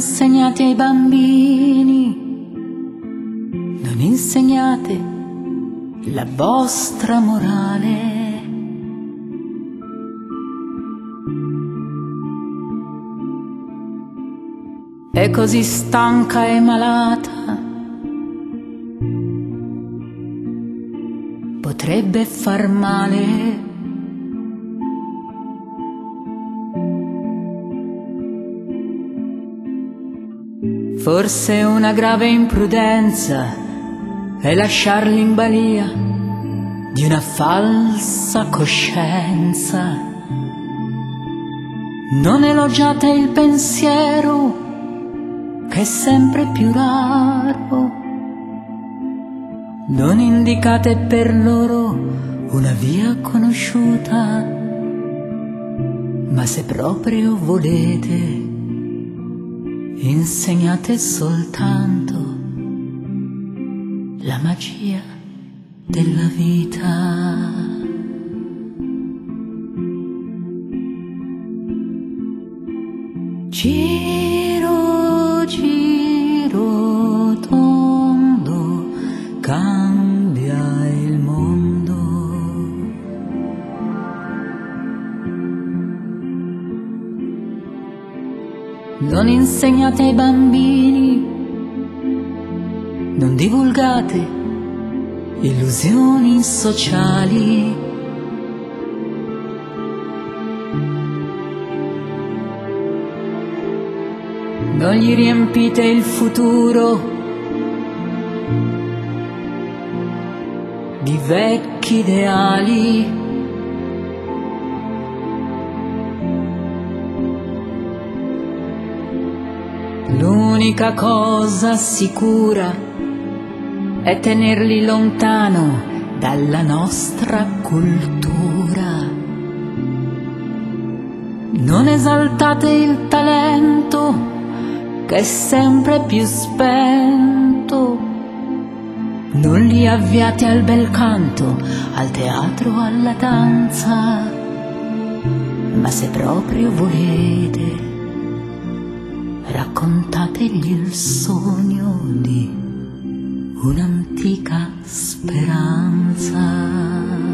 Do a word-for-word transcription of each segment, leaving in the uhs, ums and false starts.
insegnate ai bambini, non insegnate la vostra morale. È così stanca e malata, potrebbe far male. Forse una grave imprudenza è lasciarli in balia di una falsa coscienza. Non elogiate il pensiero, che è sempre più raro. Non indicate per loro una via conosciuta, ma se proprio volete, insegnate soltanto la magia della vita. Giro, giro tondo, cambia il mondo. Non insegnate ai bambini, non divulgate illusioni sociali. Non gli riempite il futuro di vecchi ideali. L'unica cosa sicura è tenerli lontano dalla nostra cultura. Non esaltate il talento, che è sempre più spento. Non li avviate al bel canto, al teatro, alla danza, ma se proprio volete, raccontategli il sogno di un'antica speranza.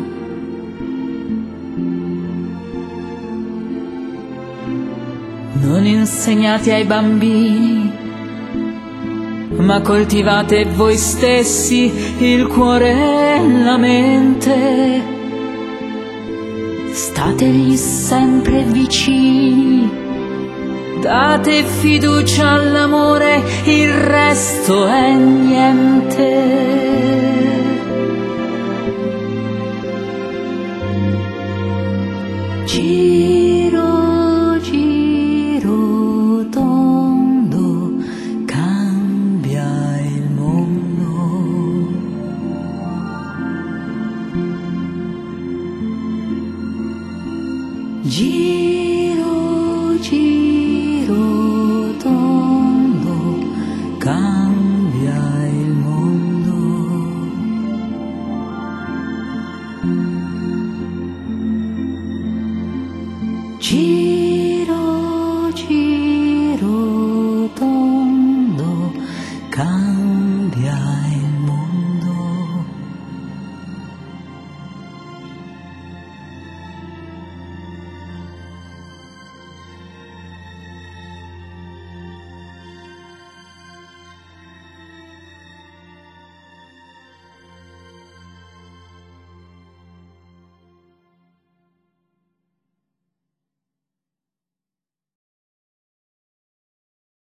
Non insegnate ai bambini, ma coltivate voi stessi il cuore e la mente. Stategli sempre vicini, date fiducia all'amore, il resto è niente.